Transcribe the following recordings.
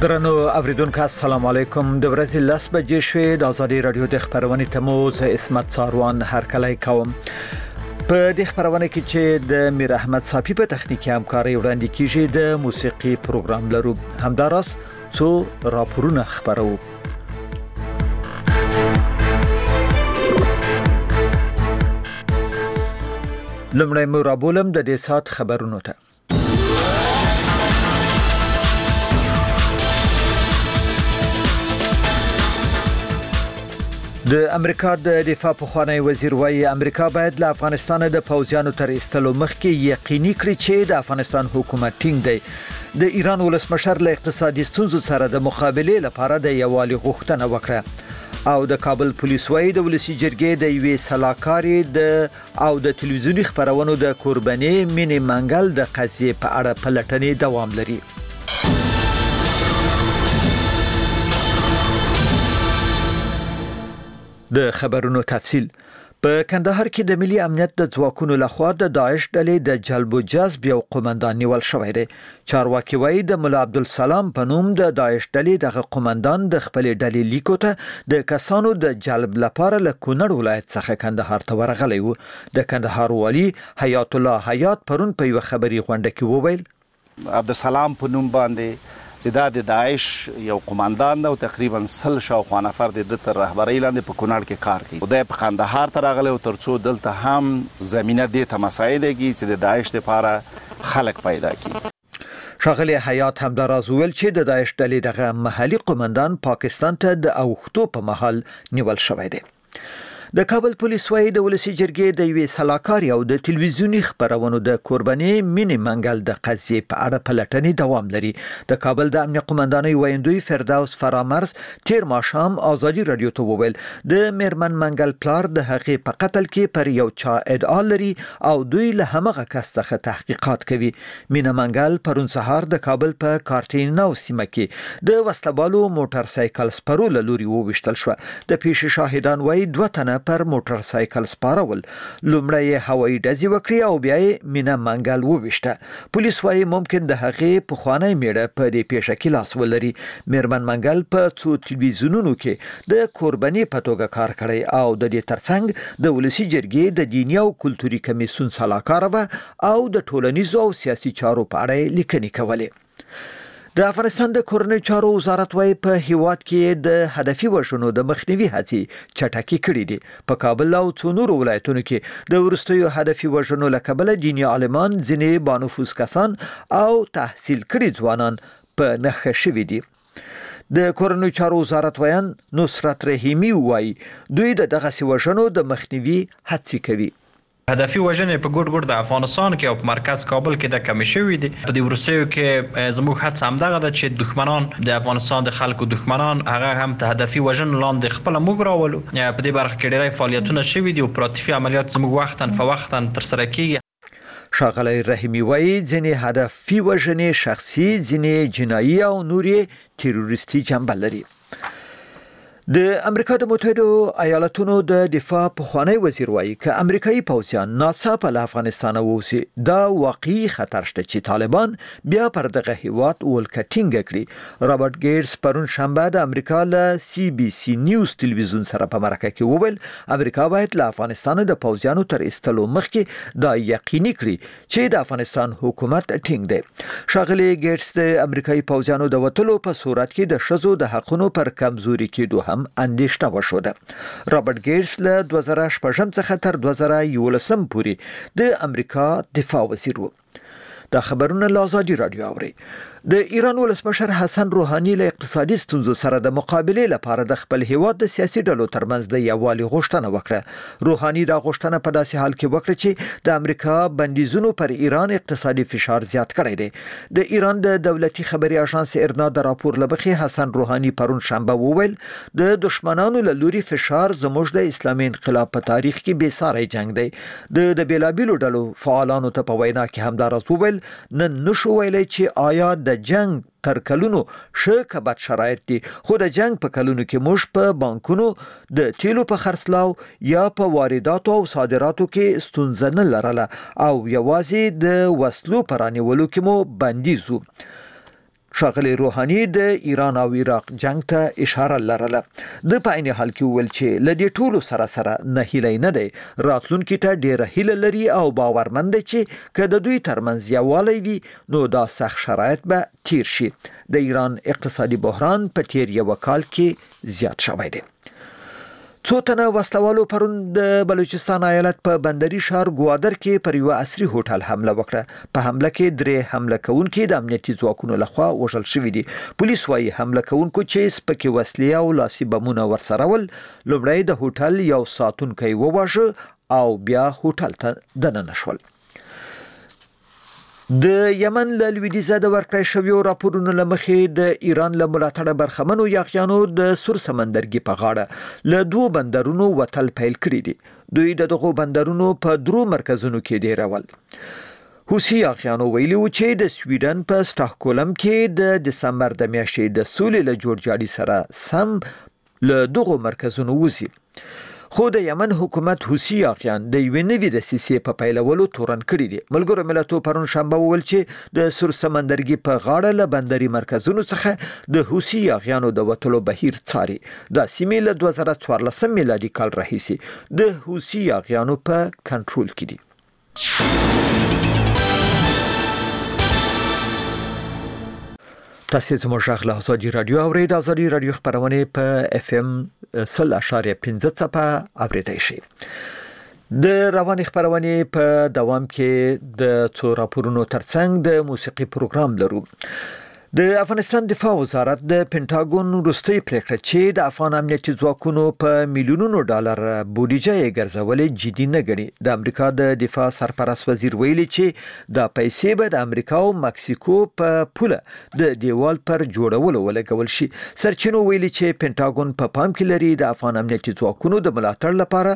درنو اوریدونکو السلام علیکم د ورځې 10 بجې شوې د ازادي رادیو د خبرونې تموز اسمت ساروان هرکلی کوم په دې خبرونه کې چې د میر احمد صافي په تخنیکی همکاري وړاندې کیږي د موسیقي پروګرام لرو همداراس څو راپورونه خبرو لمړی مو رابولم د دې سات خبرونو ته د امریکا د دفاع پخوانی وزیر وايي امریکا باید له افغانستان د پوځیانو تر ایستلو مخکې یقیني کړي چې د افغانستان حکومت ټینګ دی د ایران ولسمشر له اقتصادي ستونزو سره د مقابله لپاره د یووالي غوښتنه وکړه او د کابل پولیس وايي د ولسی جرګې د یوې سلاکاري او د تلویزیونی خبرونو د قرباني مینې منګل د قضیې په اړه پلټنې دوام لري د خبرونو تفصیل په کندهار کې د ملي امنیت د ځواکونو لخوا د داعش ډلې د جلب و جذب یو قومندان نیول شوی دی چارواکي وایي د مولا عبدالسلام په نوم د داعش ډلې دغه قومندان د خپل ډلې لیکو ته د کسانو د جلب لپاره له کونړ ولایت څخه کندهار ته ورغلی و د کندهار والی حیات الله حیات پرون په یو خبري غونډه کې وویل عبدالسلام په نوم باندې زدا د داعش یو قومندان او تقریبا 100 شاوخوا نفر د تر رهبری لاندې په کونړ کې کار کوي خدای په قندهار ته راغلی او ترڅو دلته هم زمينه د تمسایدګي چې د داعش لپاره خلک پیدا کړي شاغلی حیات همداراز ویل چې د داعش ډلې دغه محلي قومندان پاکستان ته د اوختو په محل نیول شوی دی د کابل پولیس وايي د ولسی جرګې د یوې سلاکاري او د تلویزیونی خبرونو د قرباني مینې منګل د قضیې په اړه پلټنې دوام لري د کابل د امنیت قومندانۍ ویندوی فردوس فرامرز تیر ماښام ازادي رادیو ته وویل د میرمن منګل پلار د حقیقت په قتل کې پر یو چا ادعا لري او دوی له همغه کس څخه تحقیقات کوي مینه منګل پرون سهار د کابل په کارتینو سیمه کې د وسلوالو موټر سایکل سپرو لوري وویشتل شو د پیښې شاهدان وايي دوه تنه پر موټر سایکل سپارول لومړی هوایي ډزې وکړي او بیا یې مینا منګل وویشته پولیس وايي ممکن د هغې پخوانی میړه په دې پیښه کې لاس ولري میرمن منګل په څو تلویزیونونو کې د قرباني په توګه کار کړی او د دې ترڅنګ د ولسی جرګې د دیني او کلتوري کمیسیون سلاکار و او د ټولنیزو او سیاسي چارو په اړه لیکنې کولې د افغانستان د کورنۍ چارو وزارت وايي په هیواد کې د هدفي وژنو د مخنیوي هڅې چټکې کړې دي په کابل او څو نورو ولایتونو کې د ورستیو هدفي وژنو له کبله دیني عالمان ځینې بانفوذ کسان او تحصیل کړي ځوانان په نښه شوي دي د کورنۍ چارو وزارت ویان نصرت رحیمی وايي دوی دغه وژنو د مخنیوي هڅې کوي هدفي وژنې په ګډ د افغانستان کې او په مرکز کابل کې د کمی شوې دي په دې ورسېو کې زموږ هڅه همدغه ده چې دښمنان د افغانستان د خلکو دښمنان هغه هم ته هدفي وژنې لاندې خپل موږ راولو په دې برخه کې ډېری فعالیتونه شوي دي او اپراتیفي عملیات زموږ وختاً ترسره کیږي شاغلی رحیمی وايي ځینې هدفي وژنې شخصي ځینې جنایي او نورې تروریستي جنبه لري د امریکا د متحده ایالاتونو د دفاع پخوانی وزیر وايي ک امریکایي پوځیان ناڅاپه له افغانستان ووځي دا واقعي خطر شته چې طالبان بیا پر دغه هیواد ولکټینګ کړي رابرټ ګیټس پرون شنبه د امریکا له سی بي سي نیوز تلویزیون سره په مرکه کې وویل امریکا باید له افغانستان د پوځیانو تر ایستلو مخکې دا یقیني کړي چې د افغانستان حکومت ټینګ دی شاغلی ګیټس د امریکایي پوځیانو د وټلو په صورت کې د شذو د حقونو پر کمزوري کېدو اندیشته وشوده رابرټ ګیټس له 2016 څخه تر 2011 پورې د امریکا دفاع وزیر و دا خبرونه له ازادي رادیو اوري د ایران ولسمشر حسن روحاني له اقتصادي ستونزو سره د مقابله لپاره د خپل هیواد د سیاسي ډلو ترمنځ د یووالي غوښتنه وکړه روحاني دا غوښتنه په داسې حال کې وکړه چې د امریکا بندیزونو پر ایران اقتصادي فشار زیات کړی دی د ایران د دولتي خبري اژانس ارنا د راپور لبخي حسن روحاني پرون شنبه وویل د دشمنانو له لوري فشار زموږ د اسلامي انقلاب په تاریخ کې بې ساري جنگ دی د بیلابیلو ډلو فعالانو ته په وینا کې همدارس وویل نن نشو ویلای چې آیا د جنگ تر کلونو ښه بد شرایط دي خو د جنگ په کلونو کې موږ په بانکونو د تیلو په خرڅلاو یا په وارداتو او صادراتو کې ستونزه نه لرله او یوازې د وسلو پرانیولو کې مو بندیزو ښاغلی روحاني د ایران او عراق جنگ ته اشاره لرله. د په عین حال کې وویل چې له دې ټولو سره نه هیله نه دی، راتلونکي ته ډیره هیله لري او باورمند دی چې که د دوی ترمنځ یووالی وي نو دا سخت شرایط به تیر شي. د ایران اقتصادي بحران په تیر یو کال کې زیات شوی دی. څو تنه وسلوالو پرون د بلوچستان ایالت په بندري ښار ګوادر کې پر یو عصري هوټل حمله وکړه. په حمله کې 3 حمله کوونکي د امنیتي ځواکونو لخوا وژل شوي دي. پولیس وايي حمله کوونکو چې سپکې وسلې او لاسي بمونه ورسره ول، لومړی د هوټل یو ساتونکی وواژه او بیا هوټل ته دننه شول. د یمن له لویدیځه د ورکړې شویو راپورونو لمخې د ایران له ملاتړه برخمنو یاغیانو د سور سمندرګي په غاړه له 2 بندرونو وتل پیل کړی دي. دوی دغه بندرونو په 3 مرکزونو کې ډیرول. حوثي یاغیانو ویلي و چې د سویډن په سټاکهولم کې د دسمبر د میاشتې د سولې له جوړجاړي سره سم له دغه مرکزونو وځي. خو د یمن حکومت حوثي یاغیان د یوې نوې دسیسې په پیلولو تورن کړي دي. ملګرو ملتونو پرون شنبه وویل چې د سور سمندرګي په غاړه له بندري مرکزونو څخه د حوثي یاغیانو د وټلو بهیر څاري. د سیمې له 2014 میلادي کال راهیسې د حوثي یاغیانو په کنټرول کې دي. تاسو زموږ غږ له ازادي رادیو اورید. ازادي رادیو خبرونه په اف ام 100.15 څپه اوریدای شي. د رواني خبرونه په دوام کې د څو راپورونو ترڅنګ د موسیقي پروګرام لرو. د افغانستان دفاع وزارت د پینټاګون وروستۍ پریکړه چې د افغان امنیتي ځواکونو په میلیونونو ډالر بودیجه یې ګرځولې جدي نه ګڼي. د امریکا د دفاع سرپرست وزیر ویلي چې د پیسې به د امریکا او مکسیکو په پوله د دیوال پر جوړولو ولګول شي. سرچینو ویلي چې پینټاګون په پام کې لري د افغان امنیتي ځواکونو د ملاتړ لپاره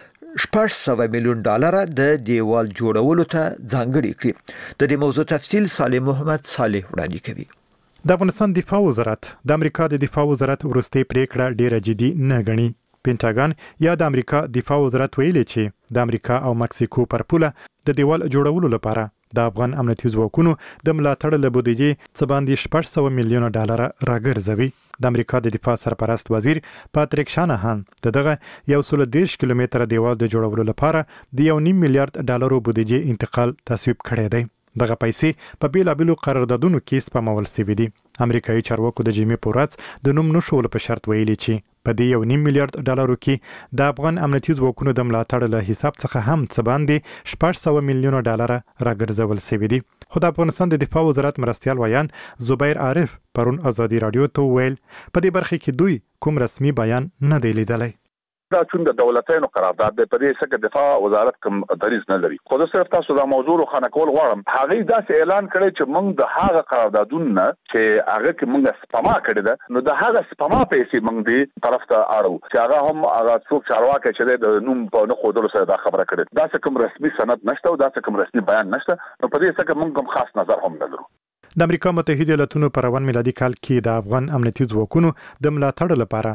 $600 میلیون د دیوال جوړولو ته ځانګړي کړي. د دې موضوع تفصیل صالح محمد صالح وړاندې کوي. د افغانستان دفاع وزارت د امریکا د دفاع وزارت وروستۍ پریکړه ډیره جدي نه ګڼي. پینټاګون یا د امریکا دفاع وزارت ویلي چې د امریکا او مکسیکو پر پوله د دیوال جوړولو لپاره د افغان امنیتي ځواکونو د ملاتړ له بودیجې څخه باندې $600 میلیون راګرځوي. د امریکا د دفاع سرپرست وزیر پاتریک شانهان دغه 130 کیلومتره دیوال د جوړولو لپاره د $1.5 میلیارډ بودیجې انتقال تصویب کړی دی. دغه پیسې په بیلابیلو قراردادونو کې سپمول شوي دي. امریکایي چارواکو د جیمي پوراتس د نوم نشول په شرط ویلي چې په دې $1.5 میلیارډ کې د افغان امنیتي ځواکونو د ملاتړ له حساب څخه هم څه باندې $600 میلیون راګرځول شوي دي. خو د افغانستان د دفاع وزارت مرستیال ویان زبیر عارف پرون ازادي رادیو ته ویل په دې برخه کې دوی کوم رسمي بیان نه دی لیدلی. دا چون د دولتونو قرارداد د پدې څخه دفاع وزارت کوم دریز نه لري. خو زه صرف تاسو دا موضوع خانه کول غواړم. هغه داسې اعلان کړی چې موږ د هغه قراردادونه چې هغه کې موږ سپما کړی ده نو د هغه سپما پیسې موږ دې طرف ته اړو چې هغه هم هغه څوک چارواکي چې د نوم په نه خودلو سره دا خبره کړې. دا څه کوم رسمي سند نشته او دا څه کوم رسمي بیان نشته. نو په دې څخه موږ خاص نظر هم نه لرو. د امریکا متحده ایالاتونو په روان میلادي کال کې د افغان امنیتي ځواکونو د ملاتړ لپاره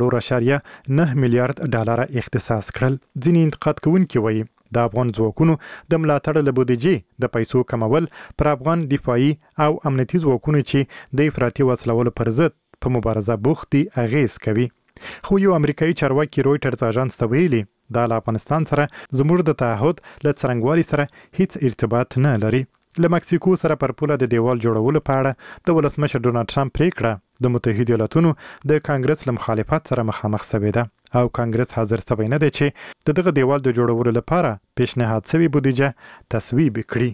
$4.9 میلیارډ اختصاص کړل. ځینې انتقاد کوونکي وایي د افغان ځواکونو د ملاتړ له بودیجې د پیسو کمول پر افغان دفاعي او امنیتي ځواکونو چې د افراطي وسلوالو پر ضد په مبارزه بوخت دي اغیز کوي. خو یو امریکایي چارواکي رويټرز اژانس ته ویلي د افغانستان سره زموږ د تعهد له څرنګوالي سره هیڅ ارتباط نه لري. له مکسیکو سره پر پوله د دیوال جوړولو په اړه د ولسمشر ډونالد ټرمپ پریکړه د متحده ایالاتونو د کانګرس له مخالفت سره مخامخ شوې ده او کانګرس حاضر شوی نه دی چې دغه دیوال د جوړولو لپاره پیشنهاد شوی بودیجه تصویب کړي.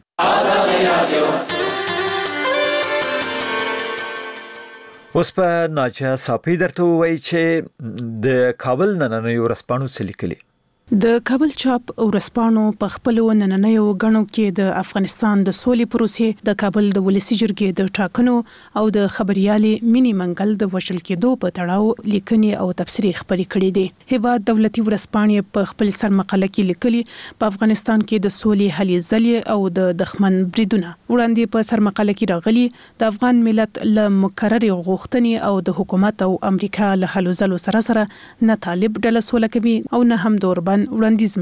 اوس په ناجه صافی درته وایي چې د کابل نننۍ ورځپاڼو څه لیکلي. د کابل چاپ ورځپاڼو په خپل نننیو غنو کې د افغانستان د سولې پروسې د کابل د ولسی جرګې د ټاکنو او د خبريالي مینی منګل د وشل کېدو په تړاو لیکنې او تبصرې خبرې کړې دي. هیواد دولتي ورځپاڼې په خپل سرمقاله کې لیکلي په افغانستان کې د سولې هلې ځلې او د دښمن بریدونه وړاندې په سرمقاله کې راغلي. د افغان ملت له مکرر غوښتنې او د حکومت او امریکا له هلو ځلو سره نه طالب ډله سوله کوي او نه هم دوربان وړاندیز مني.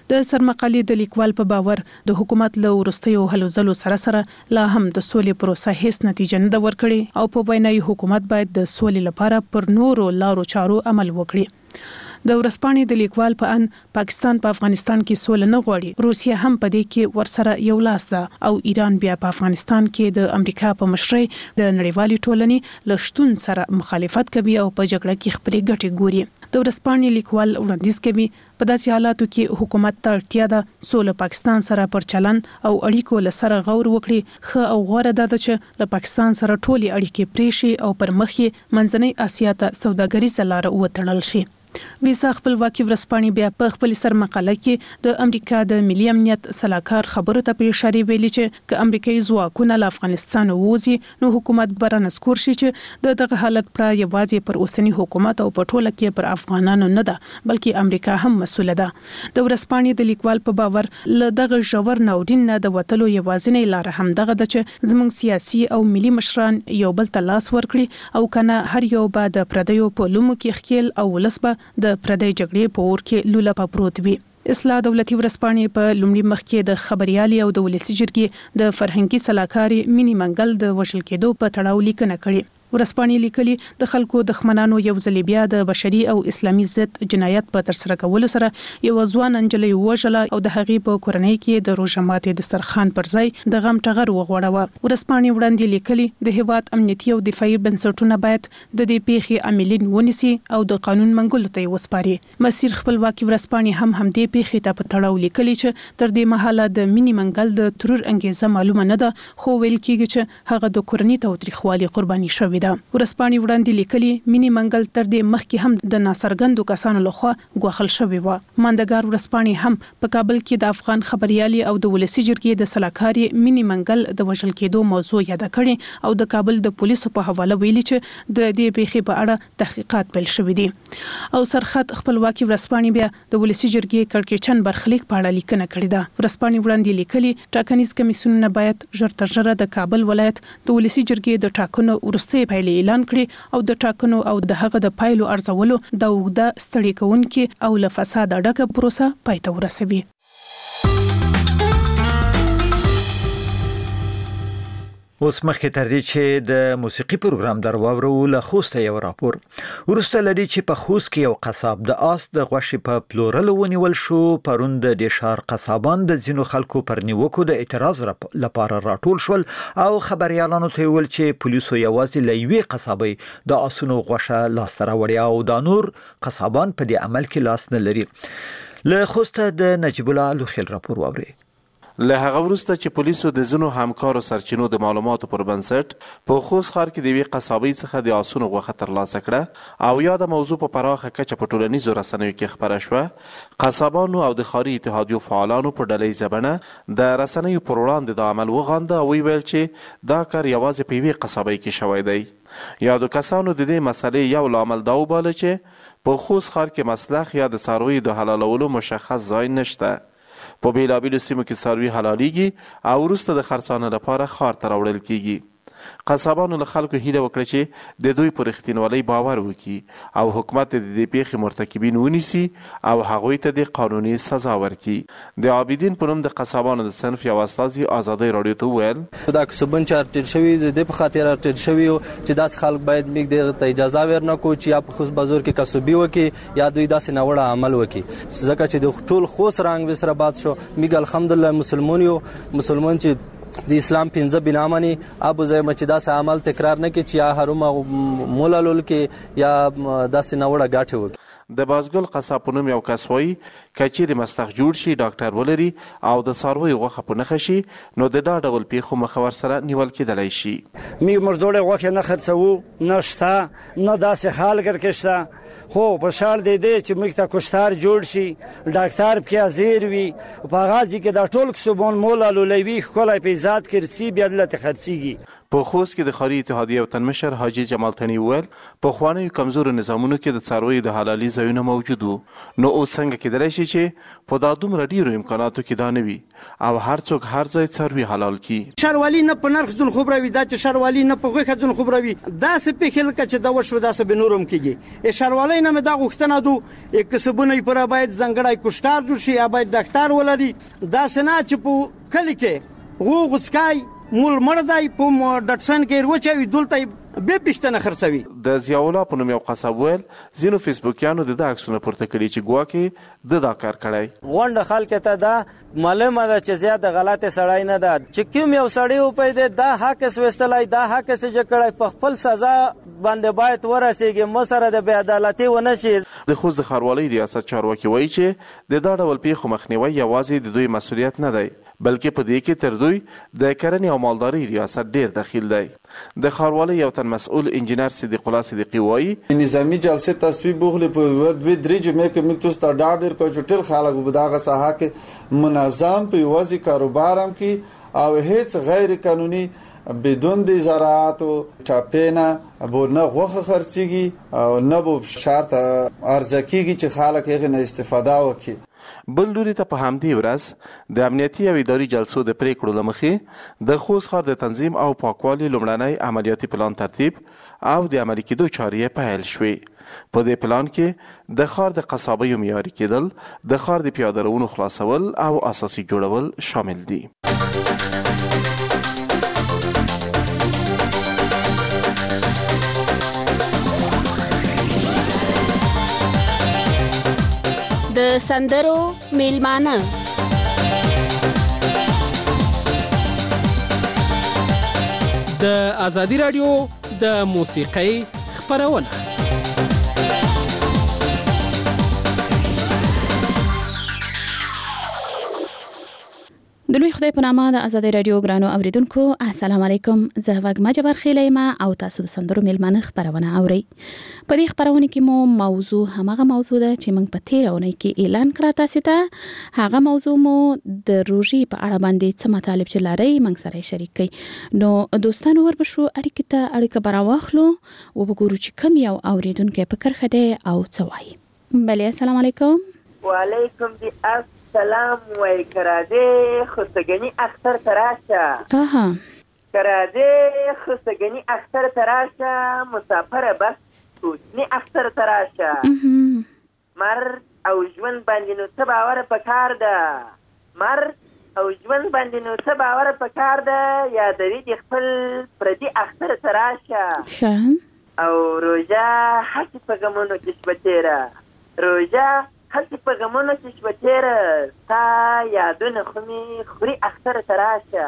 د سرمقالې د لیکوال په باور د حکومت له وروستیو هلو ځلو سره لا هم د سولې پروسه هیڅ نتیجه نه ورکړي او په وینای حکومت باید د سولې لپاره پر نورو لارو چارو عمل وکړي. د ورسپانې د لیکوال په ان پاکستان په افغانستان کې سوله نه غواړي، روسیه هم په دې کې ورسره یو لاس ده او ایران بیا په افغانستان کې د امریکا په مشرۍ د نړیوالې ټولنې له شتون سره مخالفت کوي او په جګړه کې خپلې ګټې ګوري. د ورسپانې لیکوال وړاندیز کوي په داسې حالاتو کې حکومت ته اړتیا ده سوله پاکستان سره پر چلند او اړیکو لسره غور وکړي، خو او غوړه ده چې له پاکستان سره ټولي اړیکې پریشي او پر مخ یې منځنۍ اسیا ته سوداګریزه لار وتړل شي. ویسا خپلواکي ورسپانې بیا په خپل سرمقاله کې د امریکا د ملي امنیت سلاکار خبرو ته په اشاره ویلي چې ک امریکایي ځواکونه له افغانستان ووځي نو حکومت برانسکور شي چې دغه حالت پر یوازې پر اوسنی حکومت او په ټوله کې پر افغانانو نه ده بلکې امریکا هم مسؤله ده. د ورسپانې د لیکوال په باور له دغه ژور ناورین نه د وټلو یوازینی لار هم دغه ده چې زموږ سیاسي او ملي مشران یو بل ته لاس ورکړي او کنه هر یو به د پردیو په لومو کې خکیل او ولسبه د پردی جګړې په اور کې لوله پروت وي. اصلاح دولتي ورسپانې په لومړي مخ کې د خبريالي او د ولسی جرګې د فرهنګي سلاکاري مینی منګل د وشل کېدو په تړاو لیکنه کړې. ورسپانې لیکلي د خلکو دښمنانو یو ځل بیا د بشري او اسلامي ضد جنایت په تر سره کولو سره یو ځوان انجلۍ وژله او د هغې په کورنۍ کې د روژه ماتې د سرخان پر ځای د غم ټغر وغوړاوه. ورسپانې وړاندې لیکلي د هیواد امنیتي او دفاعي بنسټونه باید د دې پیښې عاملین ونیسي او د قانون منګولو ته وسپاري. مسیر خپلواکي ورسپانې هم همدې پیښې ته په تړاو لیکلي چې تر دې مهاله د مینی منګل د ترور انګیزه معلومه نه ده، خو ویل کېږي چې هغه د کورنۍ تاوتریخوالي قرباني شوې ده. ورسپانې وړاندې لیکلي مینی منګل تر دې مخکې هم د ناڅرګندو کسانو لخوا ګواښل شوی و. ماندګار ورسپانې هم په کابل کې د افغان خبريالي او د ولسی جرګې د سلاکاري مینی منګل د وژل کېدو موضوع یاد کړي او د کابل د پولیسو په حواله ویلي چې د دې پیښې په اړه تحقیقات پیل شوې دي. او سرخط خپلواکي ورسپانې بیا د ولسی جرګې کړکېچن برخلیک په اړه لیکنه کړې ده. ورسپانې وړاندې لیکلي ټاکنیز کمیسیونونه باید ژر تر ژره د کابل ولایت د ولسی جرګې د ټاکنو وروستۍ پایلې اعلان کړي او د ټاکنو او د هغه د پایلو ارزولو د اوږده ستړي کوونکي او له فساد ډکه پروسه پای ته ورسوي. اوس مخکې تر دې چې د موسیقي پروګرام درواورو له خوسته یو راپور ورسته لري چې په خوست کې یو قصاب د آس د غوښې په پلورلو ونیول شو. پرون د شهر قصابان د ځینو خلکو پر نیوکو د اعتراض لپاره راټول شول او خبريالانو ته ویل چې پولیسو یوازې لوي قصابي د آسونو غوښه لاس ته راوړي او د نور قصابان په دې عمل کې لاس نه لري. له خوسته د نجیب الله لوخیل راپور واوري. له هغه وروسته چې پولیسو د ځینو همکارو سرچینو د معلوماتو پر بنسټ په خوست ښار کې د یوې قصابۍ څخه د آسونو غوښه ترلاسه کړه او یاده موضوع په پراخه کچه په ټولنیزو رسنیو کې خپره شوه. قصابانو او د ښاري اتحادیو فعالانو په ډلهییزه بڼه د رسنیو پر وړاندې د عمل وغانده او ویل چې دا کار یوازې په یوې قصابۍ کې شوی دی. یادو کسانو د دې مسلې یو لامل دا وباله چې په خوست ښار کې مسلخ یا د څارویو د حلالولو مشخص ځای نشته. په بیلابیلو سیمو کې څاروي حلالېږي او وروسته د خرڅانه لپاره ښار ته راوړل کېږي. قصابانو له خلکو هیله وکړه چې د دوی پر رښتینولۍ باور وکړي او حکومت د دې پیښې مرتکبین ونیسي او هغوی ته د قانوني سزا ورکړي. د عابدین په نوم د قصابانو د صنف یو استازي ازادۍ راډیو ته وویل دا کسبن چې ارټل شوی د دې په خاطر ارټل شوی چې داس خلک باید موږ د اجازه ورنکو چې یا په خوست بازار کې کسبي وکړي یا دوی داسې ناوړه عمل وکړي. ځکه چې د ټول خوست رنګ وسره باد شو موږ الحمدلله مسلمان چې د اسلام 15 بنامني ابو زید مچدا سه عمل تکرار نه کی چې یا حرم مولالول کې یا داسې نوړه غاټه وکړي. د بازګل قصاب په نوم یو کس وایي کچېرې مستخ جوړ شي ډاکټر ولري او د څارویو غوښه په نښه شي نو د دا ډول پیښو مخه ورسره نیول کېدلی شي. موږ مردوړې غوښې نه خرڅوو نه شته نه داسې حال کې شته خو په شال دی چې موږ ته کوشتار جوړ شي ډاکټر پکې حاضر وي په غازي کې دا ټول کسبون مولا لولوي ښکلی په ذات کرسي بیا دلته خرڅيږي. په خوست کې د خاري اتحادیې وطن مشر حاجي جمال تڼي وویل په خوانیو کمزورو نظامونو کې د څارویو د حلالي ځایونه موجود وو، نو اوس څنګه کېدلی شي چې په دا دومره ډیرو امکاناتو کې دا نه وي او هر څوک هر ځای څاروي حلال کړي. ښاروالي نه په نرخ ځون خبروي، دا چې ښاروالي نه په غوښه ځون خبروي، داسې پېښې لکه چې دا وشوه داسې به نور هم کېږي. ښاروالۍ نه مې دا غوښتنه ده کسبونه یې پوره باید ځانګړی کشتار جوړ شي یا باید ډاکټر ولري، داسې نه چې په کلي کې غوغ غوڅکای مول مړ دی په ډټسن کې وروچوي دلته به پښتنه خرڅوي. د ضیاءالله په نوم یو قصاب ویل ځینو فیسبوکیانو د عکسونه پورته کړي چې ګواکې د دا کار کړی. غونډه خلک ته دا معلومه ده چې زیاته غلطه سړی نه ده چې کوم یو سړی او پیدا دا حق سوستلای دا حق سې کړی په خپل سزا باندې باید ورسیږي، مو سره د بې عدالتي ونه شي. د خوست د ښاروالۍ ریاست چارواکي وایي چې د دا ډول پیښو مخنیوی یوازې د دوی مسؤلیت نه دی، بلکې په دې کې تر دوی د کرنې او مالدارۍ ریاست ډیر دخیل دی. د ښاروالۍ یو تن مسؤل انجینر صدیق الله صدیقي وایي نظامی جلسه تصویب بغلی په دوی درې جمعې کې موږ تاسو ته ډاډ درکړو چې ټول خلک په دغه ساحه کې منظم په یوازې کاروبار هم کې او هیڅ غیر قانوني بدون د زراعت او چاپینا به نه غوښه خرڅيږي او نه به شرط ارزه کیږي چې خلک یې نه استفاده وکړي. بل لوري ته په همدې ورځ د امنیتي او اداري جلسو د پریکړو له مخې د خوست ښار د تنظیم او پاکوالي لومړنی عملیاتي پلان ترتیب او د عملي کېدو چارې پیل شوې. په دې پلان کې د ښار د قصابیو معیاري کېدل، د ښار د پیاده روونو خلاصول او اساسي جوړول شامل دي. د سندرو میلمانه د ازادي رادیو د موسیقۍ خپرونه. د لوی خدای په نامه د ازادي رادیو ګرانو اوریدونکو السلام علیکم. زه وګما جبر خیلیما او تاسو د سندرو میلمانه خبرونه اورئ. په دې خبرونه کې مو موضوع همغه موضوع ده چې موږ په تیرونه کې اعلان کړه تاسو ته. هغه موضوع مو د روژې په اړه باندې څه مطالب چې لري موږ سره شریک کړئ. نو دوستانو وربشو اړیکه براواخلو او وګورو چې کوم یو اوریدونکو په کرخه ده او څه وایي. بله السلام علیکم. وعلیکم السلام وای کراده خستگنی اختر تراشه. کراده خستگنی اختر تراشه مسافر بس کوچنی اختر تراشه. مرد او ژوند باندې نو څه باور پکار ده، مرد او ژوند باندې نو څه باور پکار ده، یا درې خپل پردي اختر تراشه. او روژه هڅې په غمونو کې شپه تیره، روژه هلته په غمونو کې شوه تېره، ستا یادونه خو مې خوري اختر ته راشه،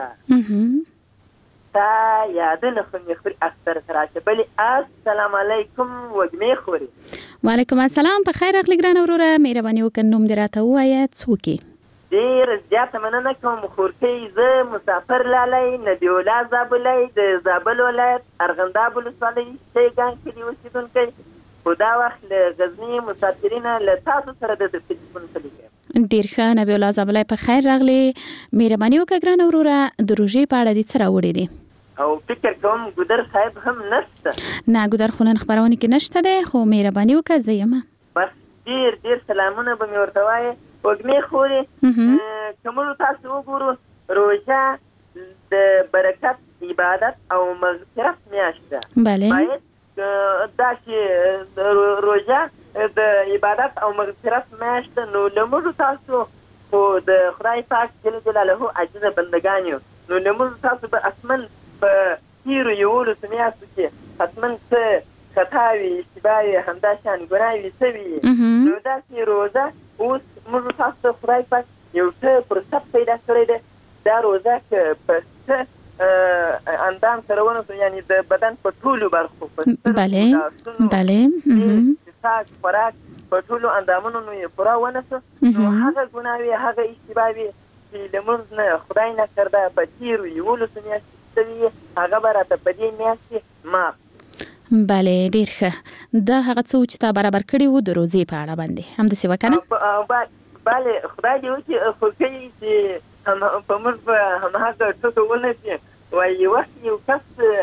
ستا یادونه خو مې خوري اختر ته راشه. بلې السلام علیکم وږمې خوري. وعلیکم السلام. په خیر راغلی ګرانه وروره، مهرباني وکړه نوم دې راته ووایه څوک یې؟ ډېره زیاته مننه کوم خورکۍ. زه مسافر لالی نبی الله زابلی د زابل ولایت ارغنداب ولسوالۍ شیګان کلي اوسېدونکی، خو دا وخت له غزني مسافرینه له تاسو سره د تلیفون کلیږم. ډېر ښه نبی الله زابلی په خیر راغلی. مهرباني وکړه ګرانه وروره د روژې په اړه دې څه راوړی دی؟ او فکر کوم ګودر صاحب هم نشته. نه ګودر خو نن خپرونه کې نشته دی، خو مهرباني وکړه زه یم. بس ډېر سلامونه به مې ورته وایې. وږمې خورې که موږ تاسو وګورو روژه د برکت عبادت او مغفرت میاشت ده. بله دا چې روژه د عبادت او مغفرت میاشت، نو له موږ تاسو خو د خدای پاک جل جلاله عاجزه بندګان یو، نو له موږ تاسو به حتما په تیرو یولسو میاشتو کې حتما څه خطا وي، اشتباه وي، همدا شان ګناه وي، څه وي. نو داسې روژه اوس موږ تاسو ته خدای پاک یو څه فرصت پیدا کړی دی. دا روژه که په څه اندام سره ونسو، یعنی د بدن په ټولو برخو، په څښاک خوراک په ټولو اندامونو نو یې پوره ونسو، نو هغه ګناه وي، هغه اشتباه وي چې لمونځ نه خدای نه کرده په تیرو یولسو میاشتو شوي، هغه به راته په دې میاشت کې معاف. بله ډېر ښه. دا هغه څه چې تا برابر کړي وو د روزې په اړه باندې همداسې وه که نه؟ بله خدای دې وکړي خورکۍ چې په موږ به هماغه ټکو ونه شي. وایي وخت یو کس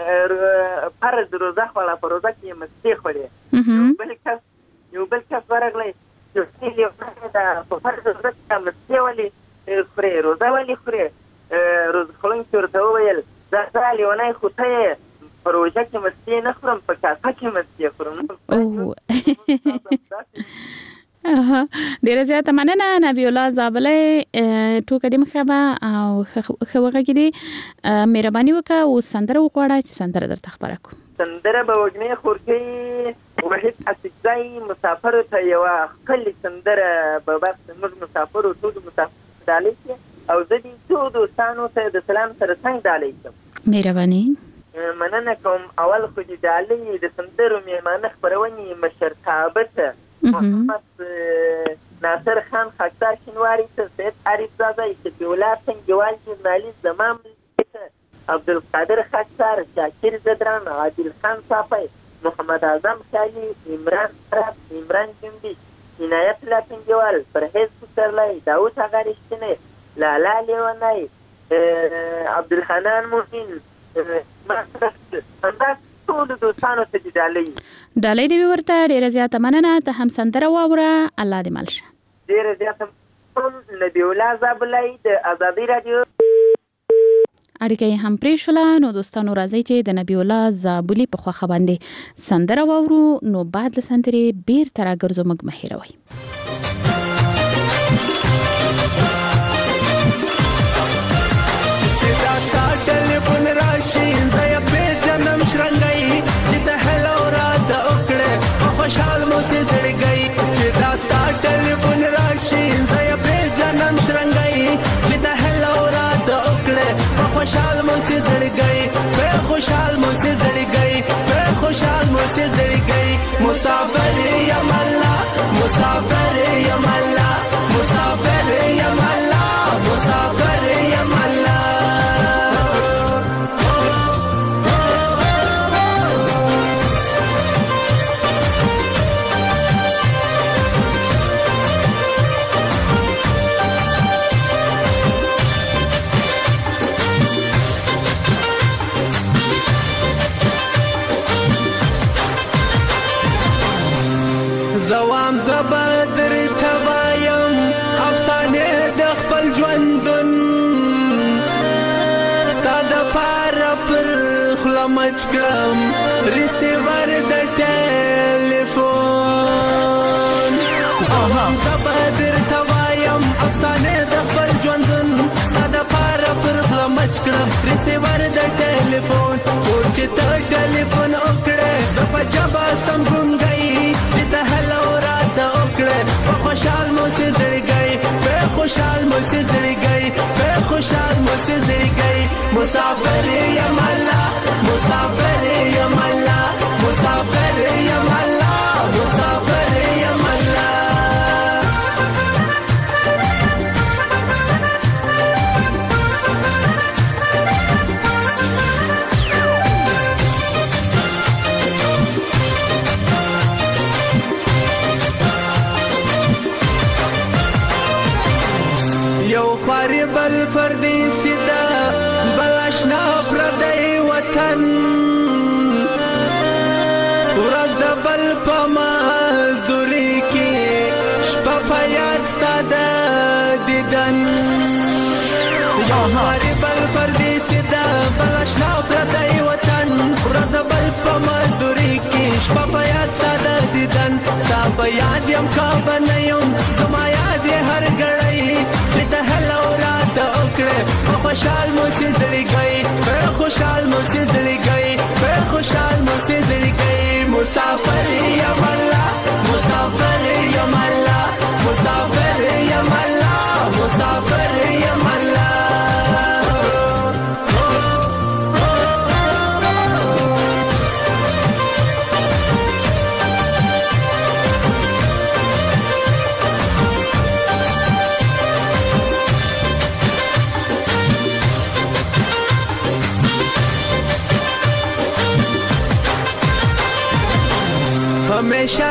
روزه خوړه په روزه کې مستې خوري یو بل کس ورغلی چې په فرض روزه کې مستې ولې خوري روزه ولې خوري روزه خوړونکي ورته وویل دا ستا لیونی خو ته یې په روژه کې مستې نه خورم په کاسه کې مستې خورم. ډیره زیاته مننه نبی الله زابلی ټوکه دې مخه او خوغه کې دې مهرباني وکړه او سندره وغواړه چې سندره درته خبره کوم. سندره به وږمې خورکۍ وحید اسدزی مسافر ته یوه ښکلې سندره به بس موږ مسافرو ټولو مسافر ډالۍ کړي او زه دې څو دوستانو ته د سلام سره څنګه ډالۍ کړم. مهرباني مننه کوم. اول خو دې ډالۍ د سندرو میلمانه خپرونې مشرتابه ته محمد ناصر خان خاکسار شینواری ته سید عارف زاده شفیع الله پنجوال ژورنالیست زمان عبدالقادر خاکسار شاکر زدران عادل خان صافی محمد اعظم خیالی عمران عرب عمران جنبی عنایت الله پنجوال پرهیز پسرلی داود آقا رشتینی لالا لیونی عبدالحنان مومین ټول دوستانو ته ډالۍ دې ورته ډیره زیاته مننه. ته هم سندره واوره الله دې مل شه. ډیره زیاته نبی الله زابلی د ازادي رادیو اړیکه هم پرې شوله. نو دوستانو راځي چې د نبی الله زابلی په خواخه باندې سندره واورو. نو بعد له سندرې بیرته راګرځو موږ مه هېروئ. چې دا ستا ټلیفون راشي زه یې پېژنم شرنګی چې ته هلو راته وکړې په خوشحال مو سې زړګی. چې دا ستا ټلیفون راشي زه یې پېژنم شرنګی چې ته هلو راته وکړې په خوشحال مو سې زړګی په خوشحال مو سې زړګی په خوشحال مو سې زړګی. مسافر یم الله مسافر یم الله مسافر یم الله مسافر یم الله. زوام زبدر توایم افسانه د خپل ژوندون ستا د پاره پر خوله مچ کړم ریسیور د ټلیفون. زوام زبدر توایم افسانه د خپل ژوندون ستا د پاره پر خوله مچ کړم ریسیور د ټلیفون. خو چې ته ټلیفون وکړې زه په جبه سم ګونګی چې ته هلو راته وکړې په خوشحال مو سې زړګی په خوشحال مو سې زړګی په خوشحال مو سې زړګی. مسافر یم الله مسافر یم الله مسافر یم الله مسافر یم الله. یو خواری بل پردیسی دا بل اشنا پردی وطن ورځ د بل په مزدوري کې شپه په یاد ستا د دیدن. یو خواری بل پردیسی دا بل اشنا پردی وطن ورځ د بل په مزدوري کې شپه په یاد ستا د دیدن. ستا په یاد یم که به نه یم زما یاد یې هر ګړی چې ته هلو راته وکړې په خوشحال مو سې زړګی په خوشحال مو سې زړګی په خوشحال مو سې زړګی. مسافر یم الله مسافر یم الله مسافر یم الله مسافر یم الله. हमेशा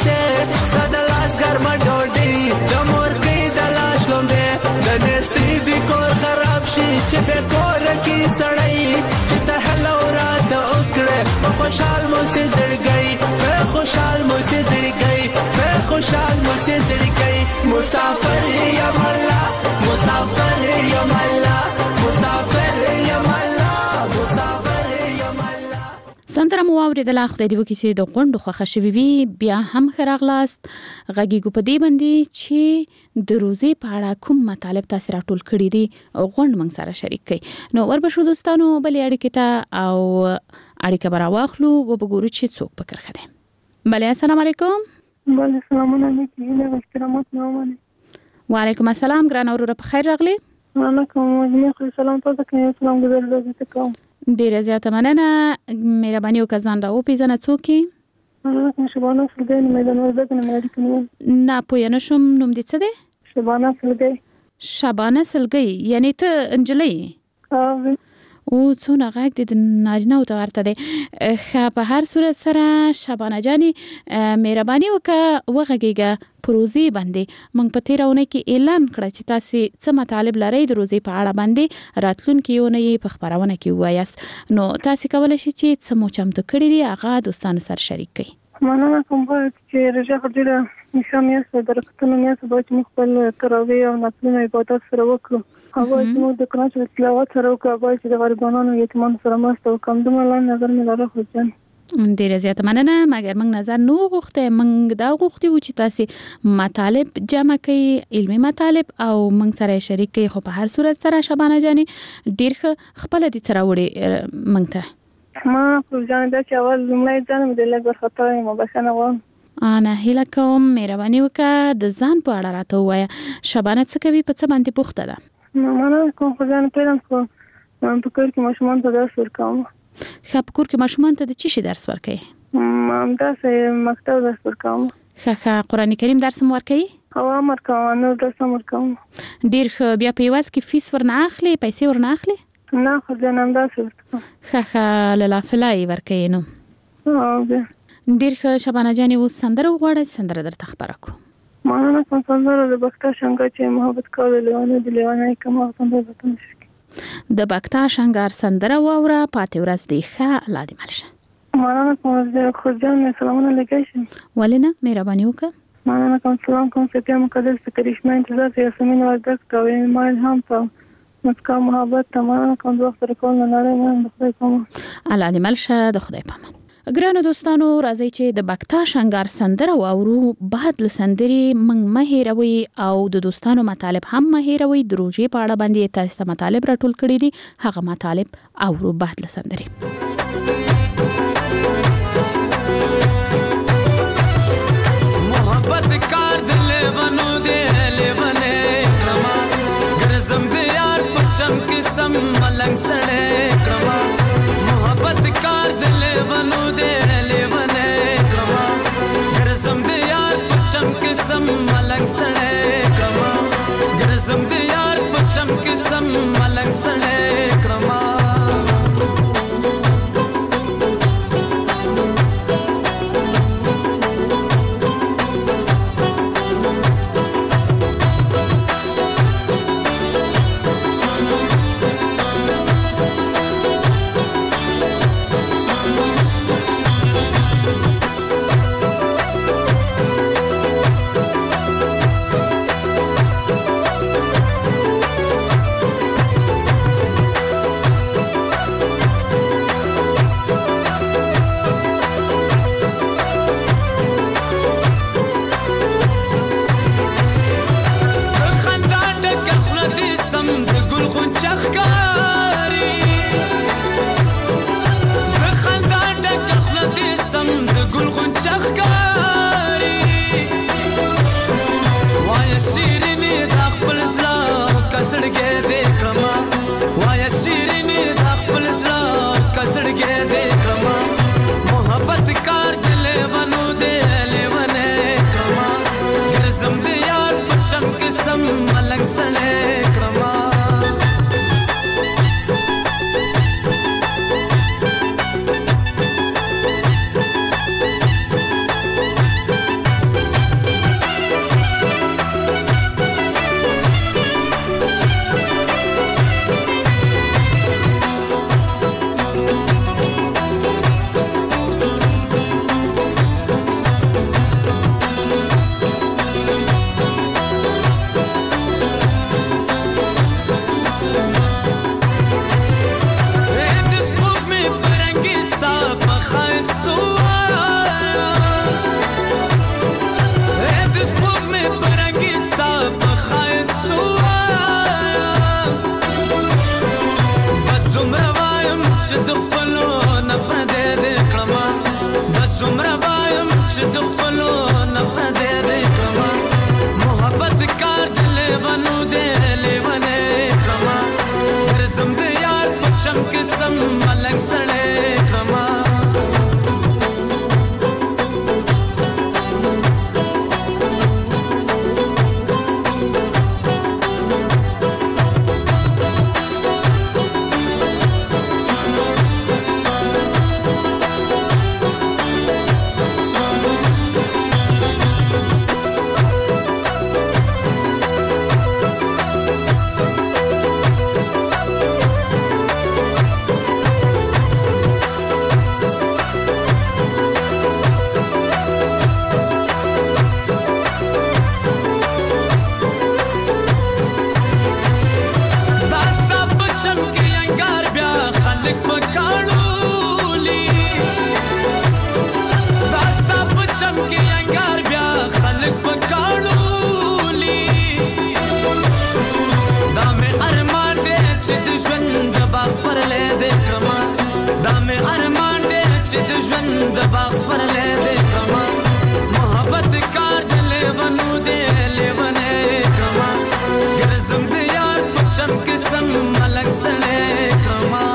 سه ستاد لاس ګرمه ډوډۍ د مورکۍ د لاش لومبې د نستي د کور خراب شي چې په کور کې سړی چې ته هلو را د وکړه په خوشحال مو سي زړګي په خوشحال مو سي زړګي په خوشحال مو سي زړګي مسافر یم الله مسافر یم الله مسافر یم الله مسافر یم الله. سندره مو اوریدله. خدای دې وکړي چې د غونډو خوښه شوي وي. بیا هم ښه راغلاست. غږیږو په دې باندې چې د روزي په اړه کوم مطالب تاسو راټول کړي دي غونډ موږ سره شریک کړئ. نو وربشو دوستانو بلې اړیکې ته او اړیکه به راواخلو او وګورو چې څوک په کرخه دی. بلې السلام علیکم. بله سلام علیکم. احترامات نومانه. وعلیکم السلام. ګران اوره په خیر راغلی. وعلیکم السلام. سلام تاسو ته سلام ګذار کوم. ډیره زیاته مننه. مهرباني وکړئ ځان را وپیژنئ څوک یې؟ شبانه سلګي میدان وردګ نه مې کوم. نه پوه نه شوم نوم دې څه دی؟ شبانه سلګي. شبانه سلګي یعنی ته انجلۍ؟ او څونه غږ دې د نارینه او ته ورته دی. ښه په هر صورت سره شبانه جانې مهرباني وکړه وغږیږه په روزي باندې. موږ په تېره اونۍ کې اعلان کړه چې تاسې څه مطالب لرئ د روزي په اړه باندې راتلونکې اونۍ یې په خپرونه کې ووایاست. نو تاسې کولی شئ چې څه مو چمتو کړي دي هغه دوستانو سره شریک کړئ. مننه کوم چې رجا ډېره نشه میاشت د رکعتونو میاشت باید چې موږ خپل تراویح او نفلونه عبادت سره وکړو. هغه چې موږ د قرآن شریف تلاوت سره وکړو. باید چې د غریبانو یتیمانو سره مرسته وکړو. دومره لاندې نظر مې لاره خو جان ډیره زیاته مننه. مګر موږ نظر نو غوښته. موږ دا غوښتي و چې تاسو مطالب جمع کړئ علمي مطالب او موږ سره شریک کړئ. خو په هر صورت سره شبانه جانې ډیر خپل دي سره وړي موږ ته. ما خو ځان دا چې اول لومړی ځان مې د لږ خطا یم بخښنه غواړم. انا هیله کوم مهرباني وکړه د ځان په اړه راته ووایه. شبانه څه کوي په څه باندې پوښته ده؟ مننه کوم خو ځان پیلم خو په کور کې ماشومان ته درس ورکوم. ښه په کور کې ماشومان ته د څه شي درس ورکوي؟ همداسې مکتب درس ورکوم. ښه قرآن کریم درس هم ورکوي؟ او هم ورکوم نور درس هم ورکوم. ډېر ښه. بیا په یوازې کې فیس ورنه اخلي پیسې ورنه اخلي؟ نه خو ځان همداسې ورکوم. ښه للافله یې ورکوي. نو ډېر ښه. شبانه جانې اوس سندره وغواړئ سندره درته خپره کړو. مننه کوم. سندره د بکتا شنګا چې محبت کول لیوانه د لیوانه کوم سندره درته نشي د بکتا شنګار سندره واوره. پاتې ورځ دی ښه. الله دې مل شه. مننه کوم. خو ځان مې سلامونه لګی. ولې نه مهرباني وکړه. مننه کوم. سلام کوم. سپیا مقدس کرشمه انتظار یاسمین وردګ کوي مایل هم په مسکا محبت تمام کوم وخت رکول نه لري. من د خدای کوم. الله دې مل شه. د خدای پامان. ګرانو دوستانو راځي چې د بکتا شنګار سندره واورو. بعد له سندرې موږ مه هېروئ او د دوستانو مطالب هم مه هېروئ. د روژې په اړه باندې تاسو ته مطالب راټول کړي دي هغه مطالب اورو بعد له سندرې. محبت کار د لیوانو دی لیوانې کرما ګرځم د یار په چم کې سم ملنګ سړې کرما. محبت کار د لیوانو دی لیوانې کرما ګرځم د یار په چم کې سم ملنګ سړې کرما ګرځم د یار په چم کې سم ملنګ سړې کرما. لیونه کما ګرځم د یار په چم کې سم ملک سړی کما.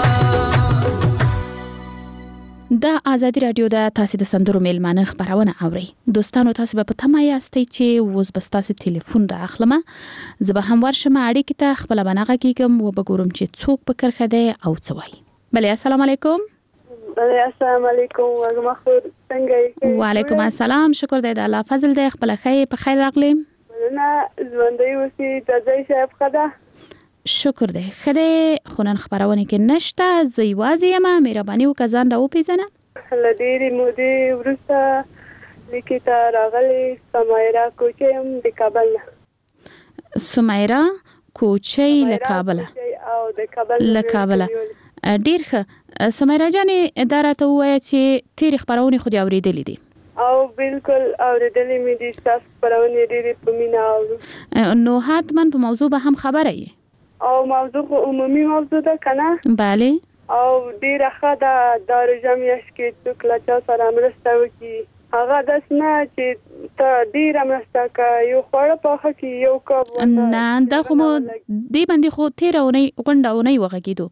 دا آزادي رادیو د تاسو د سندرو میلمانه خبرونه اوري. دوستانو تاسو به په تمه یاستئ چې اوس به تاسو ټلیفون راخلمه. زه به هم ورشم اړیکې ته خپل بنغه کېږم او به ګورم چې څوک په کرخه دی او څه وایي. بله السلام علیکم. بله السلام علیکم. وګما خور څنګه یې؟ وعلیکم السلام. شکر دی د الله فضل دی. خپل خیر په خیر راغلی. نه ژوندۍ اوسې د ځای صاحب خدا. شکر دی. خدای خونن خبرونه کې نشته. زه یوازې یم. مهرباني وکړه ځان راوپېژنه. له ډېرې مودې وروسته لیکې ته راغلې سمیرا کوچۍ یم د کابل نه. سمیرا کوچۍ له کابله. او د کابل له کابله. ډیر ښه. سمیرا جانې دا راته ووایه چې تېرې خبرونې خو دې اورېدلې دي؟ او بالکل اورېدلې مې دي. ستاسو خبرونې ډېرې په مینه اورو. نو حتما په موضوع به هم خبره یې؟ او موضوع خو عمومي موضوع ده که نه؟ بله. او ډېره ښه ده. دا روژه میاشت کې څوک له چا سره مرسته وکړي هغه داسې نه چې ته ډېره مرسته کوه. یو خواړه پاخه کړي یو کب نه دا خو مو دې باندې خو تېره اونۍ غونډه اونۍ وغږېدو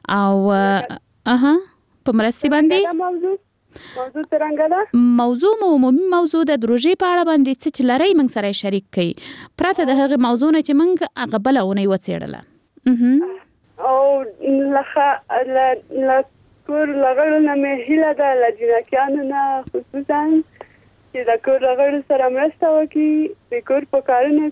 او په مرستې باندې موضوع څرنګه ده؟ موضوع مو عمومي موضوع د روژې په اړه باندې څه چې لرئ موږ سره شریک کړئ پرته د هغې موضوع نه چې موږ هغه بله اونۍ وڅېړله. او له کور لغړو نه مې هیله ده له جنکیانو نه خصوصا چې د کور لغړو سره مرسته وکړي د کور په کارونو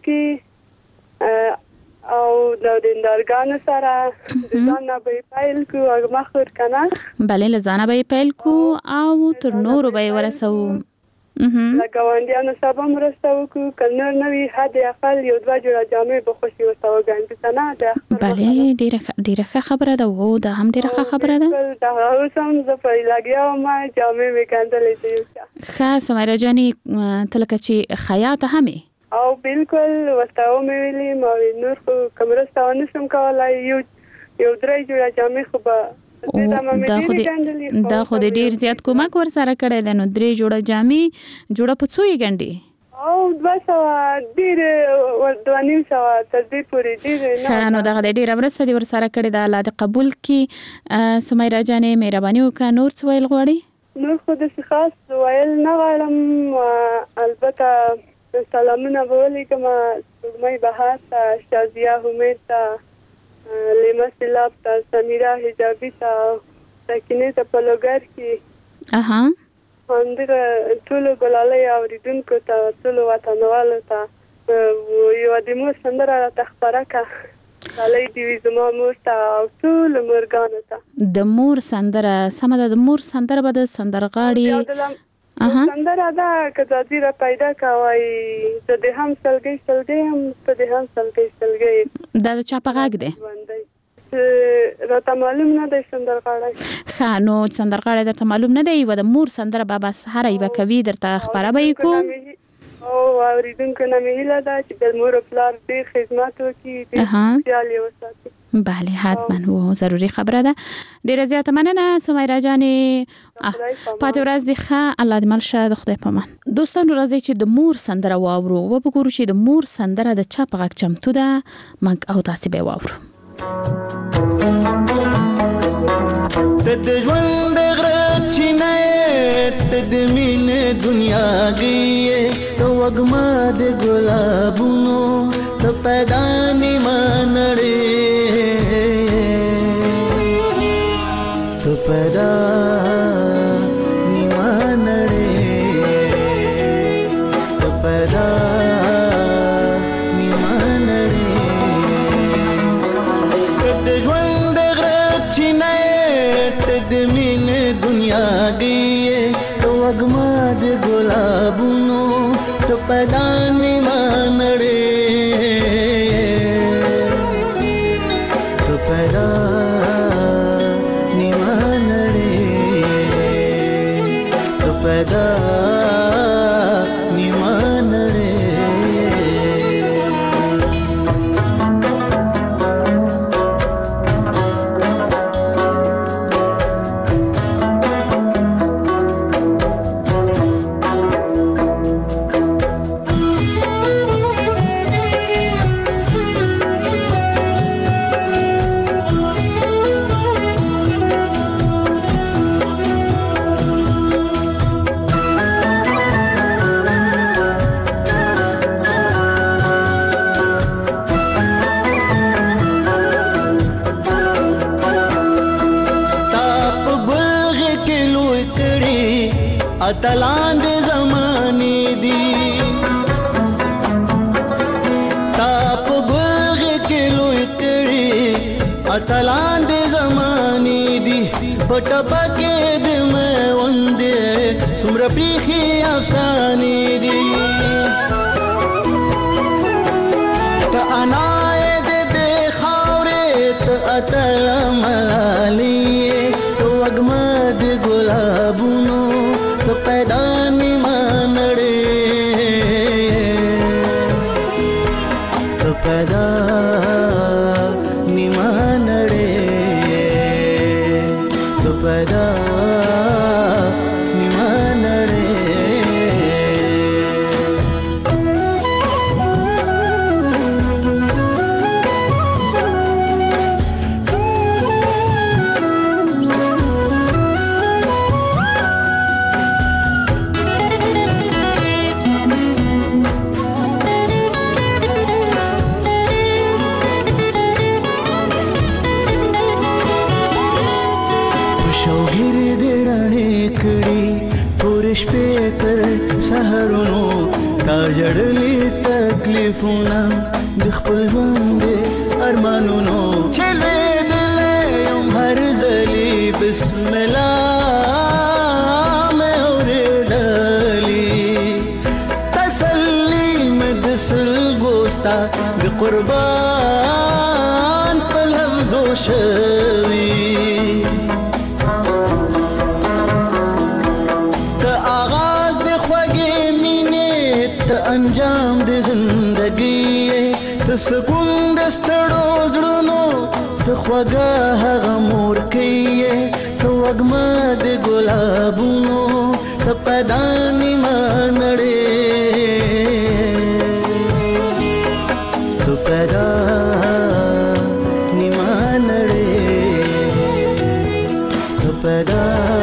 کې او د دیندارګانو سره د ځان نه به یې پیل کړو. هغه مخور که نه؟ بلې له ځانه به یې پیل کړو او تر نورو به یې ورسوو. له ګاونډیانو سره به مرسته وکړو. که نور نه وي حد اقل یو دوه جوړه جامې به خوشي ورته وګنډو که نه؟ بلې ډېره ښه خبره ده. او دا هم ډېره ښه خبره ده. اوس هم زه پرې لګیا وم جامې مې ګنډلې دي. ښه سمیرا جانې ته لکه چې خیاطه هم یې؟ او بالکل ورته ومې ویلې ما ویل نور خو که مرسته ونه شم کولی یو درې جوړه جامې خو به دا خو د ډیر زیات کومک ور سره کړی دی. نو 3 جوړه جامې جوړه په څو یې ګنډې؟ او 200 ډیر 2.5 تر دې پورې ډیر نه. نو دغه د ډیره مرسته دې ور سره کړې ده. الله دې قبول کړي. سمیرا جانې مهرباني وکړه نور څه ویل غواړې؟ نور خو داسې خاص ویل نه غواړم. البته سلامونه به ولیکم سپوږمۍ بهار ته، شازیه همید ته، لیما سیلاب ته، سمیرا حجابي ته، سکینې ته په لوګر کې همدغه ټولو ګلالۍ اورېدونکو ته ټولو وطنوالو ته یوه د مور سندره راته خپره کړه. ډالۍ دې وي زما مور ته او ټولو مورګانو ته. د مور سندره سمه ده. د مور سندره به د سندرغاړي سندره ده که ځاځي را پیدا کوئ زه دې هم سلګۍ یم ته دې هم سلګۍ. دا د چا په غږ دی؟ راته معلوم نه دی سندرغاړی. ښه نو سندرغاړی درته معلوم نه دی. یوه د مور سندره به بس هره یوه کوي درته خپره به یې کوو. او اورېدونکو نه مې هیله ده چې د مور او پلار ډېر خدمت وکړي ډېر خیال یې وساتي. بله حتما و ضروري خبره ده. ډیره زیاته مننه سمیرا جانې. پاتې ورځ دې ښه. الله دې مل شه. د خدای په امان. دوستانو راځئ چې د مور سندره واورو و وګورو چې د مور سندره د چا په غږ چمتو ده. موږ او تاسې به یې واورو. ته د ژوند د غره چینه ته د مینې دنیا ګیې ته وږمه د ګلابونو ته پیدا نیمه نړۍ ته پیدا نیمه نړۍ ته پیدا نیمه نړۍ ته د ژوند د غره چینه ته د مینې دنیا ګیې ته وږمه د ګلابونو ته پیدا نیمه نړۍ اتلان دې زمانه دي تاپ ګلغه کې لوی کړي اتلان دې زمانه دي پټپکه دې مې وندې څومره پریخي افسانې دي ته انا دې خاورې ته اتل ملالي تو اګمد ګلابونو ته پیدا نیمه نړۍ ته پیدا نیمه نړۍ ته پیدا نیمه نړۍ سهرونو تا جړلې تکلیفونه د خپل ژوند ارمانونو چلې دلې یم هر ځلې بسم الله مې اورېدلې تسلي مې د سلګوستا د قربان په لفظو شوي انجام د زندګي ته سکون د ستړو زړونو ته خوږه هغه مور کې ته وږمه د ګلابونو ته پیدا نیمه نړۍ ته پیدا نیمه نړۍ ته پیدا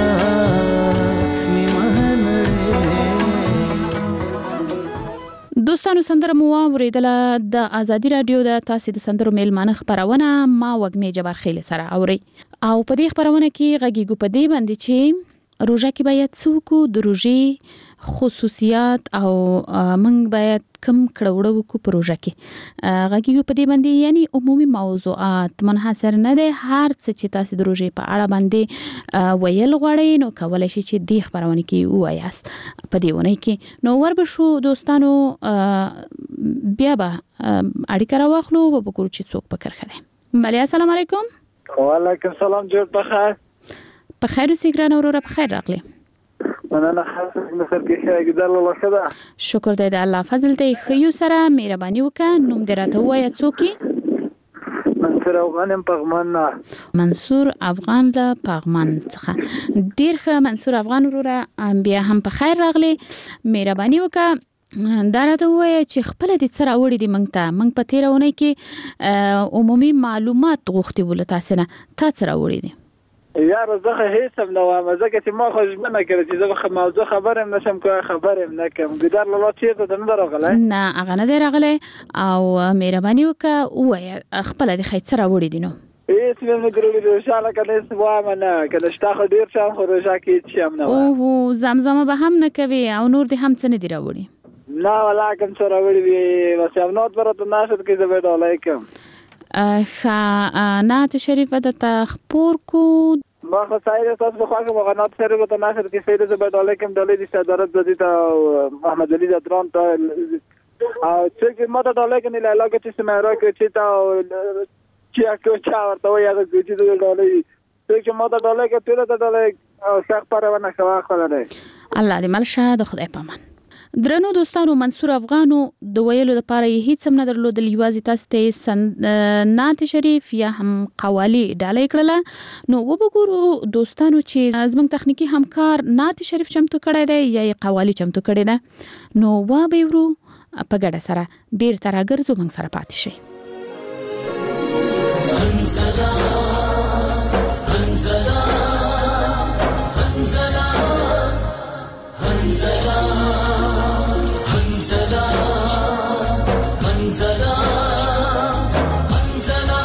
دوستانو سندره مو اوریدله د ازادي رادیو د تاسو د سندرو میلمانه خبرونه ما وګمې جبر خیل سره اوري او په دې خبرونه کې غږیږو په دې باندې چې روژه کې باید څوک د روژې خصوصیات او موږ باید کم کړوړو کو پروژه کې غږیږو په دې باندې یعنی عمومي موضوعات منحصر نه ده هر څه چې تاسو د روژې په اړه باندې ویل غواړئ نو کولای شئ چې د خبرونه کې وایاست په دې ونه کې نو وربشو دوستانو بیا به اړیکه راوخلو په وګورو چې څوک پکړ خده بله السلام علیکم وعلیکم السلام جوړ بخیر په خیر اوسې ګرانه وروره په خیر راغلی مننه خاصه نصر کې ښه ګذر الله خدا شکر دې د الله فضل ته خيو سره مهرباني وکړه نوم دې راته وایي څوک منصور افغان پغمان منصور افغان له پغمان څخه ډیر ښه منصور افغان وروره بیا هم په خیر راغلی مهرباني وکړه دا راته وایي چې خپل د څه راوړي دي موږ په تیرونه کې عمومي معلومات غوښتي ول تاسو نه څه راوړي دي یار زه هیڅ هم نه وایم ځکه چې ما خو ژمنه کړې چې زه موضوع خبرم نشم کوه خبرم نه کوم ګدار لاله چیرته د نه راغلی نه هغه نه دی راغلی او مهرباني وکړه ووایه خپل د خیر څه راوړي دي نو هیڅ مې نه ګرولې روژه لکه نه وایم نه کنه شته خو ډیر شم خو روژه کې هیڅ هم نه وایم اوه زمزمه به هم نه کوي او نور دې هم څه نه دی راوړي نه ولا کوم څه راوړي وي بس یو نوت ورته ناشد کې زه به علیکم نعت شریف د تخپور کو ما خو سایر تاسو خو هغه مغنات سره به ناشر کې سید زبد علیکم د لیدي صدرت د دې محمد علي ځدران ته او چې ماته د علیکم نه علاقه چې سمه راکې چې تا چې اکو چا ورته وایي هغه چې د ډالۍ چې ماته د علیکم ته د ډالۍ څخه پرونه خوا خلنه الله دې ملشه د خدای پامان درنو دوستانو منصور افغانو د ویلو لپاره هیڅ هم نه درلودل یوازې تاسو ته نعت شریف یا هم قوالی ډالۍ کړله نو وګورو دوستانو چې زموږ تخنیکی همکار نعت شریف چمتو کړی دی یا قوالی چمتو کړی دی نو وا به ورو په ګډه سره بیرته راګرځو موږ سره پاتې شي انزلا انزلا انزلا انزلا انزلا انزلا انزلا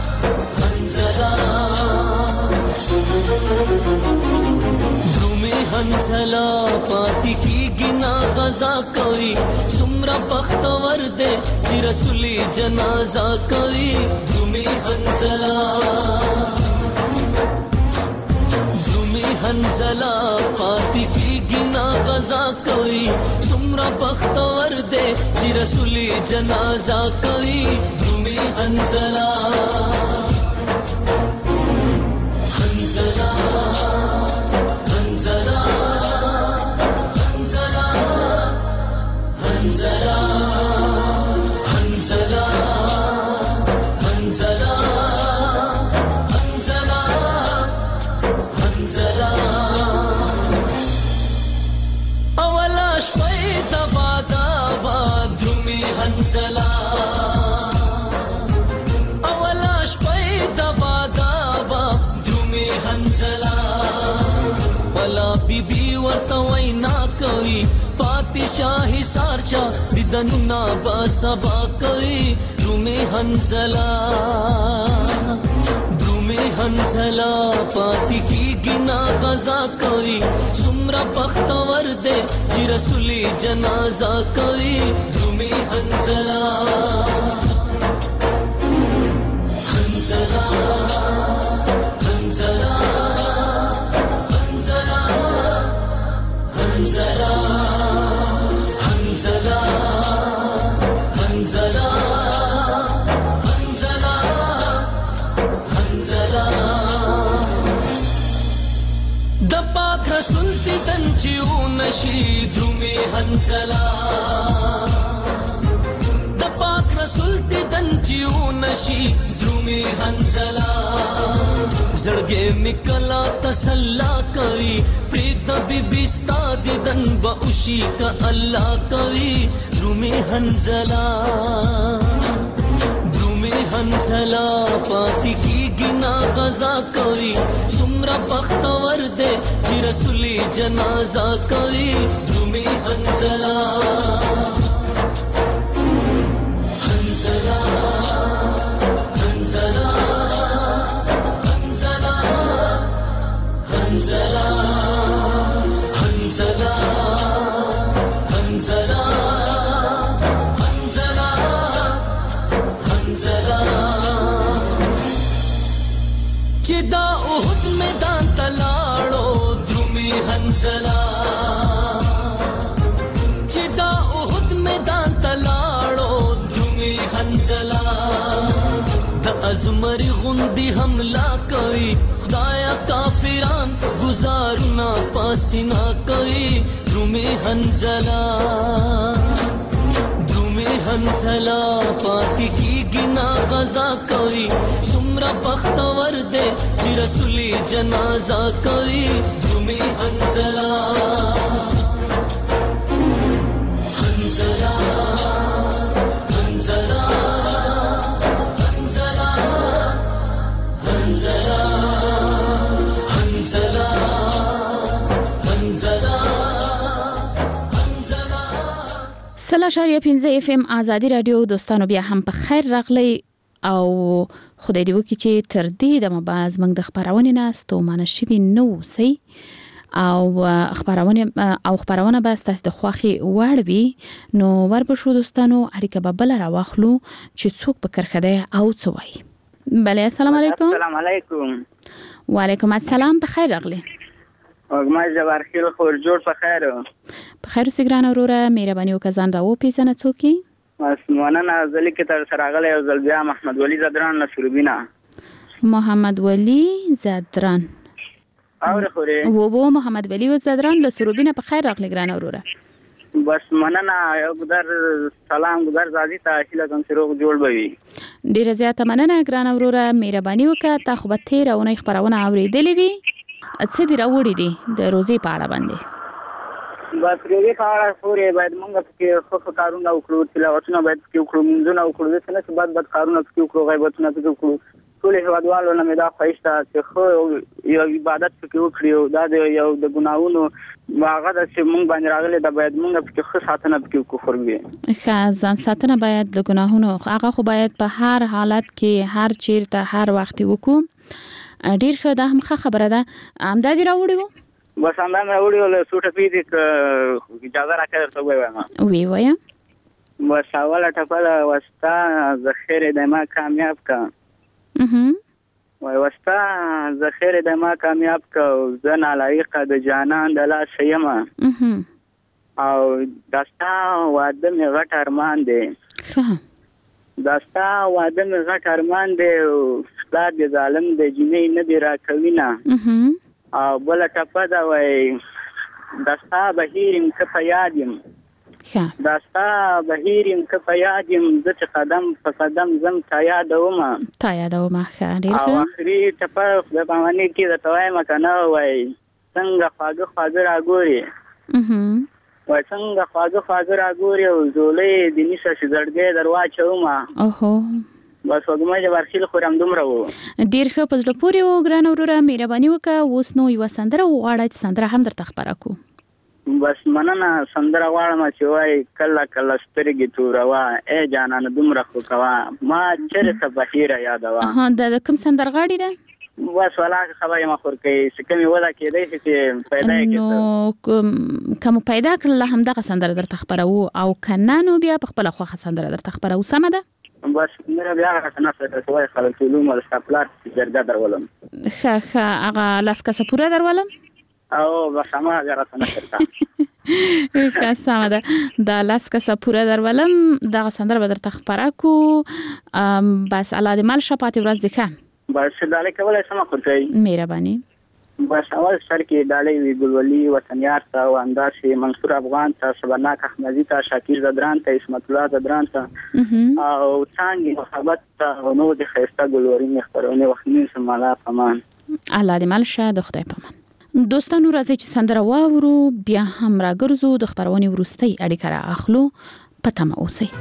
انزلا درومي هنزلا پاتې کیږي نا غزا کوي څومره بختور دی چې رسولي جنازه کوي درومي هنزلا هنزلا پاتې کیږي نا غزا کوي څومره بختور دی چې رسولي جنازه کوي درومي هنزلا هنزلا هنزلا هنزلا هنزلا هنزلا هنزلا اولا شپې دوا دوا درومي هنزلا اولا شپې دوا دوا درومي هنزلا ولا بیبي ورته وینا کوي پاتې شاهي سارچا دیدنونه با سبا کوي درومي هنزلا هنزلا پاتې کیږي نا غزا کوي څومره بختور دی چې رسولي جنازه کوي درومي هنزلا هنزلا هنزلا هنزلا هنزلا هنزلا هنزلا د پاک رسول دیدن چې ونشي درومي هنزلا د پاک رسول دیدن چې ونشي درومي هنزلا زړګې میکلا تسلا کوي پرېږد بیبي ستا دیدن به وشي که الله کوي درومي هنزلا هنزلا پاتې کیږي نا غزا کوي څومره بختور دی چې رسولي جنازه کوي درومي هنزلا هنزلا هنزلا هنزلا هنزلا هنزلا هنزلا چې دا احد میدان تلاړو درومي هنزلا چې دا احد میدان تلاړو درومي هنزلا د ازمري غوندي حمله کوي خدایا کافران گزارنا پاسینا کوي درومي هنزلا هنزلا پاتې کیږي نا غزا کوي څومره بختور دی چې رسولي جنازه کوي درومي هنزلا هنزلا هنزلا هنزلا هنزلا هنزلا هنزلا 3.15 FM آزادی رادیو دوستانو بیا هم په خیر راغلی او خدای دې وکړي چې تر دې دمه باز موږ د خبرونه ناستو مانه شوي نو سي او خبرونه به تاسو د خوخي وړوي نو ورپښو دوستانو اړیکه به بل راوخلو چې څوک په کرخده او څه وایي. بله السلام علیکم. السلام علیکم. وعلیکم السلام. په خیر راغلی. ما جبار خیر خور جوړ په خیر. په خیر سګران اوره مهرباني وکړه ځان راو پیژنه څوکي. اسمانه ځلې کې تر سره غلې او زلبیا محمد ولی زدران نصربینا. محمد ولی زدران. اور خوره. وو محمد ولی زدران نصربینا په خیر راغلی ګران اوره. بس مننه یو ګدر سلام ګدر زادي ته اصله کوم سروغ جوړ بوي. ډیر زیاته مننه ګران اوره مهرباني وکړه تا خو به تیرونه خبرونه اوریدلې وي. څه دی راوړی دی د روزي په اړه باندې؟ بس روزي په اړه پورې باید موږ په خو کارونه وکړو تلاوتونه باید وکړو منځونه وکړو څنګه چې بعد کارونه وکړو غیبتونه وکړو ټول هوادوالو نه مې دا خوښته چې خو یو عبادت وکړو دا یو د ګناوونو واغه د چې موږ باندې راغلي دا باید موږ په خو ساتنه وکړو کفر وي ځان ساتنه باید د ګناهونو هغه خو باید په هر حالت کې هر چیرته هر وخت وکړو. ډیر ښه دا هم خبره ده. امدادي راوړو بس همدا مې وړي ول سوټه پیډ اجازه راکړه ته وایم وی وایم بس اوله ټپه وستا ذخیره د ما کامیاب کا وای وستا ذخیره د ما کامیاب کا زنا لایق د جانان د لا شیما او داستا واده مې غټ ارمان دی داستا واده مې غټ ارمان دی استاد د ظالم د جنې نه دی راکوینا او بل ټپه دا وای داستا بهیرم که یادم داستا بهیرم که یادم د قدم په قدم زم تا یادوم ډیر او اخري ټپه د باندې کې د توای مکنه وای څنګه خواږه راګوري وای څنګه خواږه راګوري او زولې د نشه شزړګې درواچوم اوهو بس وګمه چې ورخیل خورم دومره وو ډیر ښه پزړه پورې و ګران وروره مهرباني وکړه اوس نو یو سندره واړه چې سندره هم درته خبره کو بس مننه سندره واړم چې وای کله کله سترګې توروا ای جانان دومره خو کوا ما چرته بهیره یادوا د کوم سندرغاړي ده بس ولا خبره ما خور کې سکمې ودا کېدای چې پیدا کړي نو کوم پیدا کړل هم دغه سندره درته خبره وو او کنه نو بیا په خپل خوخه سندره درته خبره وو سم ده بس مې بیا غوښتنه څه کوي خلک علوم او سپلار جرګه درولم ښه هغه لاس کا سپوره درولم او بس ما غوښتنه کړم ښه سم ده د لاس کا سپوره درولم دغه سندره به درته خبره کو بس الله دې مال شپات ورځ دې ښه بس دالې کولای سم خورځي مهرباني بس اول سر کې دالې وی ګلولي وطنيار ته او انداسي منصور افغان ته شبناک احمدي ته شاکر زدران ته اسمت الله زدران ته او څنګه محبت ته نو د خيسته ګلوري مخبرونه وختنی سمالا پمان الله دې مال شه د خدای پمان دوستانو راځي چې سندره واورو بیا هم راګرځو د خبرونې ورستۍ اړیکه را اخلو پته مو اوسئ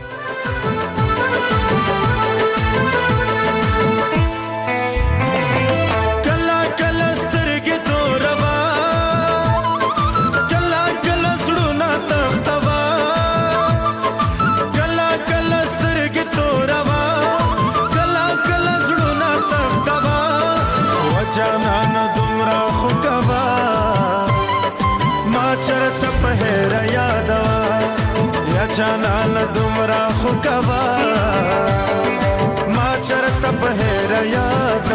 جانان دومره خو کوا ما چرته په یاد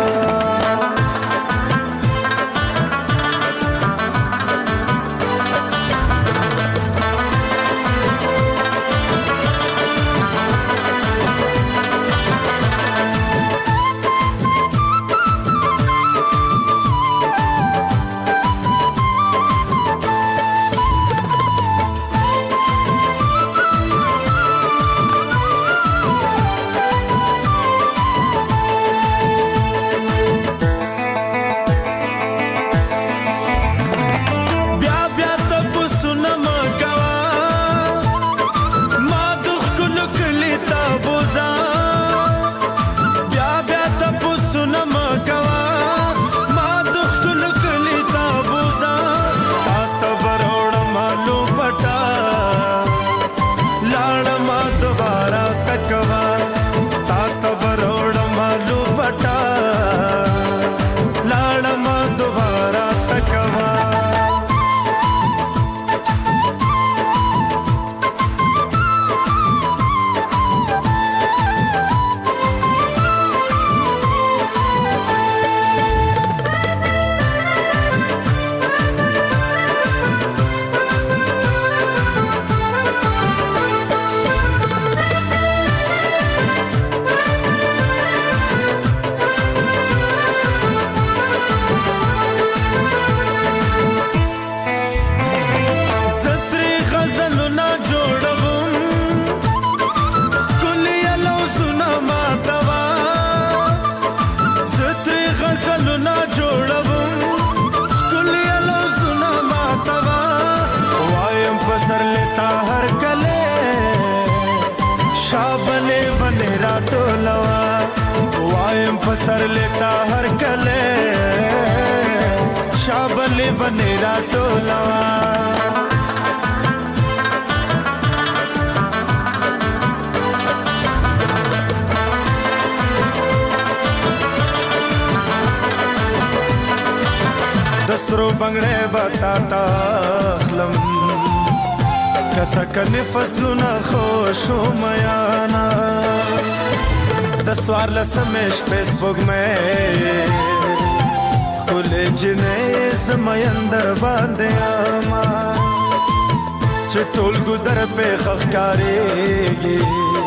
सर लेता हर कले शाबले बनेरा टोलवा दस سرو بنگړې بتا تخلم کسکنه فصلونه خوشو میانا د سوار لسمش فیسبوک مې کول جنې زمین در باندې ما چټول ګدر په خخکارېږي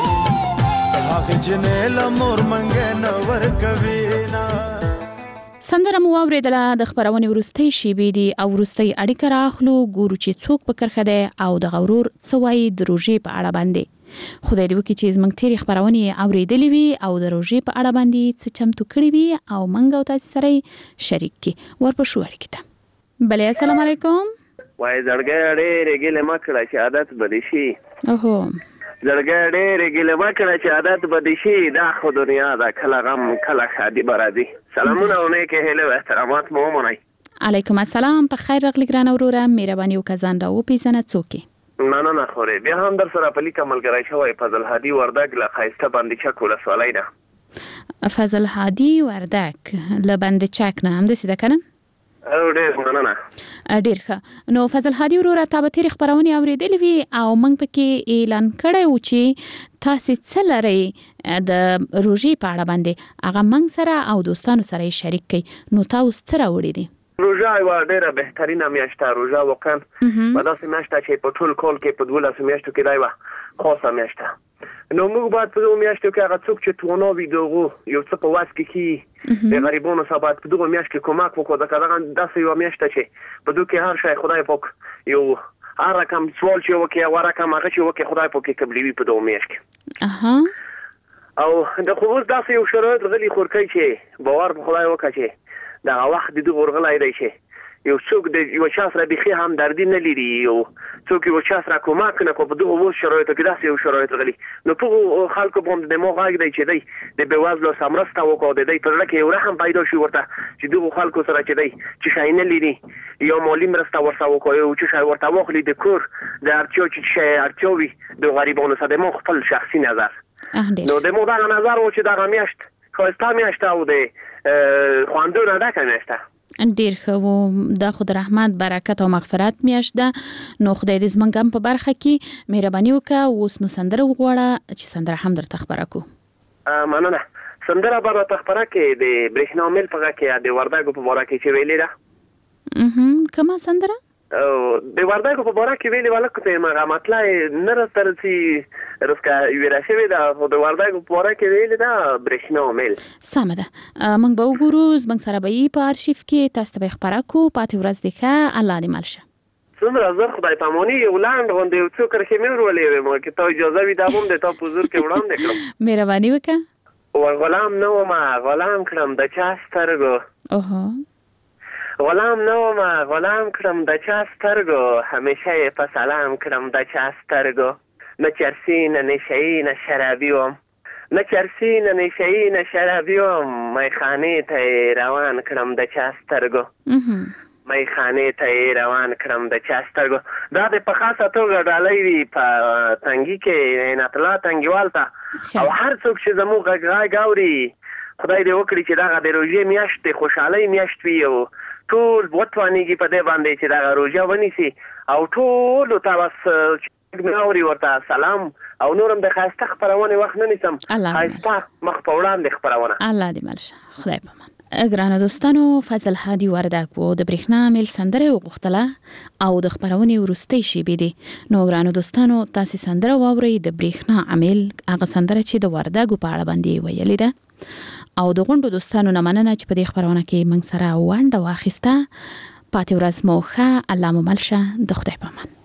هغه جنې لمور منګه نور کوي نا سندره مو اوریدله د خبرونې وروستۍ شیبې دي او وروستۍ اړیکه راخلو ګورو چې څوک په کرخه دی او د غرور څه وایي د روژې په اړه باندې خدای دې وکړي چې زموږ تېرې خبرونې اوریدلې وي او د روژې په اړه باندې څه چمتو کړي وي او موږ او تاسو سره شریک کړي ورپسې اړیکې ته بلې السلام علیکم وای زړګې ډېرې ګیلې مه کړه چې عادت بدې شي اوهو زړګې ډېرې ګیلې مه کړه چې عادت بدې شي دا خو دنیا ده کله غم کله ښادي به راځي سلامونه او نیکې هیلې او احترامات مو ومنئ علیکم السلام په خیر راغلی ګرانه وروره مهرباني وکړه ځان راوپېژنه څوک یې نه خورې بیا هم در سره په لیکه ملګری شوی فضل هادي وردګ له ښایسته بند چک ولسوالۍ نه فضل هادي وردګ له بند چک نه همداسې ده که نه ډېر مننه ډېر ښه نو فضل هادي وروره تا به تېرې خپرونې اورېدلې وي او موږ پکې اعلان کړی و چې تاسې څه لرئ د روژې په اړه باندې هغه موږ سره او دوستانو سره یې شریک کړئ نو تا اوس څه راوړي دي روژه یوه ډېره بهترینه میاشت ده روژه واقعا په داسې میاشت ده چې په ټول کال کې په 12 میاشتو کې دا یوه خاصه میاشت ده نو موږ باید په دغو میاشتو کې هغه څوک چې تونا وي د هغو یو څه په وس کې کښي د غریبانو سره باید په دغو میاشت کې کمک وکړو ځکه دغه داسې یوه میاشت ده چې په دغو کې هر شی خدای پاک یو هر رقم سوال چې وکړي او هر رقم هغه چې وکړي خدای پاک یې قبلوي په دغو میاشت کې او د خو اوس داسې یو شرایط غلي خور کوي چې باور په خدای وکړه چې دغه وخت د دغه ورغلی دی چې یو څوک د یو چا سره بیخي همدردي نه لري یو څوک یو چا سره کومک نه کوي په دغه اوس شرایطو کې داسې یو شرایط غلي نو په خلکو باندې د مو غږ دی چې دی د بېوزلو سره مرسته وکړو د دی په زړه کې یو رحم پیدا شي ورته چې دغو خلکو سره چې دی چې شی نه لري یا مالي مرسته ورسره وکړو یو چې شی ورته واخلي د کور د اړتیا چې شی اړتیا وي د غریبانو سره د مو خپل شخصي نظر نو د مو دغه نظر و چې دغه میاشت ښایسته میاشت او د خواندونه ډکه میاشت ده ډیر ښه و دا خو د رحمت برکت او مغفرت میاشت ده نو خدای دې زموږ هم په برخه کې مهرباني وکړه اوس نو سندره وغواړه چې سندره هم درته خپره کړو مننه سندره به راته خپره کړې د برېښنا میل په غږ کې د وردګو په باره کې چې ویلې ده کومه سندره د وردګو په باره کې ویلې ولکه ته هغه مطلع نه راته رسي رسکه ویره شوې ده خو د وردګو په باره کې ویلې ده برېښنا میل سمه ده موږ به وګورو زموږ سره به یې په ارشیف کې تاسو ته به خپره کړو پاتې ورځ دې ښه الله دې مل شه څومره زر خدای پاماني یو لاند غوندې یو څو کرښې مې ورولې وې ما که تا اجازه وي دا به هم د تا په حضور کې وړاندې کړم مهرباني وکړه غلام نه ومه غلام کړم د چا سترګو غلام نه ومه غلام کړم د چا سترګو همیشه یې په سلام کړم د چا سترګو نه چرسي نه نشهیي نه شرابي وم نه چرسي نه نشهیي نه شرابي وم میخانې ته یې روان کړم د چا سترګو میخانې ته یې روان کړم د چا سترګو دا د په خاصه توګه ډالۍ وي په تنګي کې عنایت الله تنګیوال ته او هر څوک چې زموږ غږ اوري خدای دې وکړي چې دغه د روژې میاشت د خوشحالۍ میاشت وي او ټول وتوانېږي په دې باندې چې دغه روژه ونیسي او ټولو ته بس مې اوري ورته سلام او نورم د ښایسته خپرونې وخت نه نیسم ښایسته مخ په وړاندې خپرونه الله دې مل شه خدای پامان ګرانه دوستانو فضل هادي وردګ و د برېښنا میل سندره وغوښتله او د خپرونې وروستۍ شیبې دي نو ګرانه دوستانو تاسې سندره واورئ د برېښنا میل هغه سندره چې د وردګو په اړه باندې ویلې ده او د غونډو دوستانو نه مننه چې په دې خپرونه کې موږ سره ونډه واخیسته پاتې ورځ مو ښه الله مو مل شه د خدای پامان